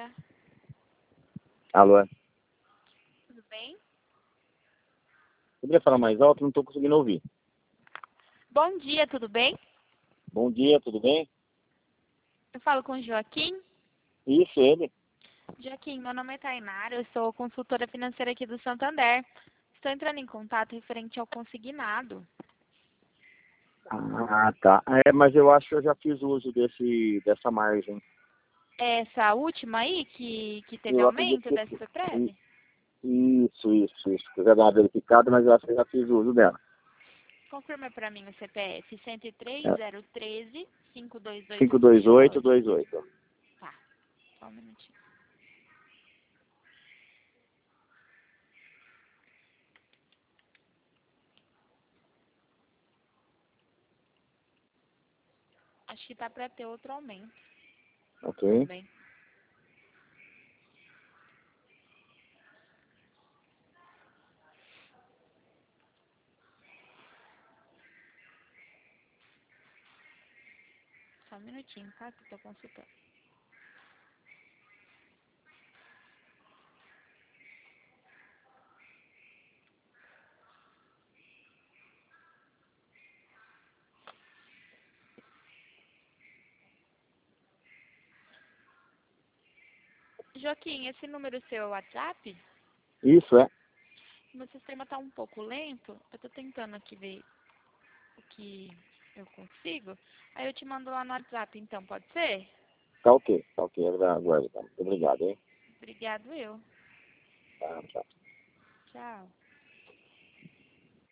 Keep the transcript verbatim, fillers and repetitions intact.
Alô? Tudo bem? Poderia falar mais alto? Não estou conseguindo ouvir. Bom dia, tudo bem? Bom dia, tudo bem? Eu falo com o Joaquim. Isso, ele. Joaquim, meu nome é Tainara, eu sou consultora financeira aqui do Santander. Estou entrando em contato referente ao consignado. Ah, tá. É, mas eu acho que eu já fiz uso desse, dessa margem. Essa última aí, que, que teve Eu acredito aumento que... da Superprev? Isso, isso, isso. Eu já dei uma verificada, mas eu acho que eu já fiz uso dela. Confirma para mim o C P F cento e três, É. zero treze, cinco dois oito cinco dois oito dois. dois oito. Tá, só um minutinho. Acho que tá para ter outro aumento Ok. também. Só um minutinho, tá? Que eu tô consultando. Joaquim, esse número seu é o WhatsApp? Isso, é. Meu sistema tá um pouco lento. Eu tô tentando aqui ver o que eu consigo. Aí eu te mando lá no WhatsApp, então, pode ser? Tá ok, tá ok. Agora, tá. Muito obrigado, hein? Obrigado, eu. Tá, tchau. Tchau.